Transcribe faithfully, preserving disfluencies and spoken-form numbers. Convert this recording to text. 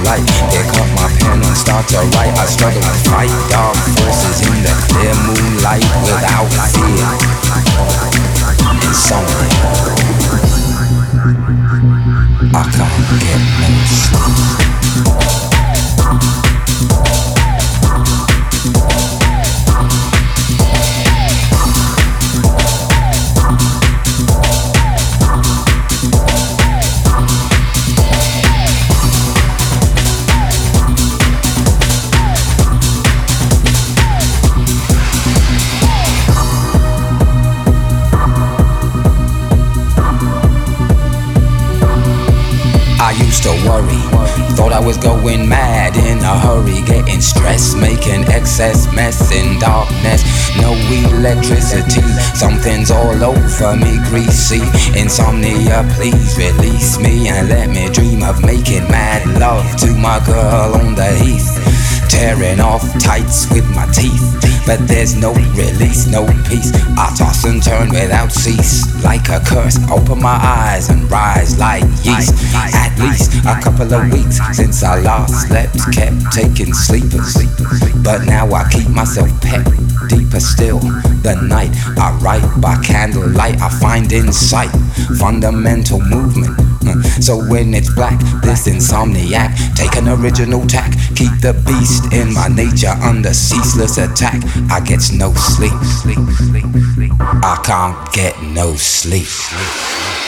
light. Pick up my pen and start to write. I struggle to fight dark forces in the clear moonlight without fear. Insomnia. I can't get no sleep. I used to worry, thought I was going mad in a hurry, getting stressed, making excess mess in darkness. No electricity, something's all over me, greasy. Insomnia, please release me and let me dream of making mad love to my girl on the heath. Tearing off tights with my teeth, but there's no release, no peace. I toss and turn without cease, like a curse. Open my eyes and rise like yeast. At least a couple of weeks since I last slept, kept taking sleepers, but now I keep myself pet. Deeper still, the night I write by candlelight. I find insight, fundamental movement. So when it's black, this insomniac, take an original tack, keep the beast in my nature under ceaseless attack. I get no sleep, I can't get no sleep.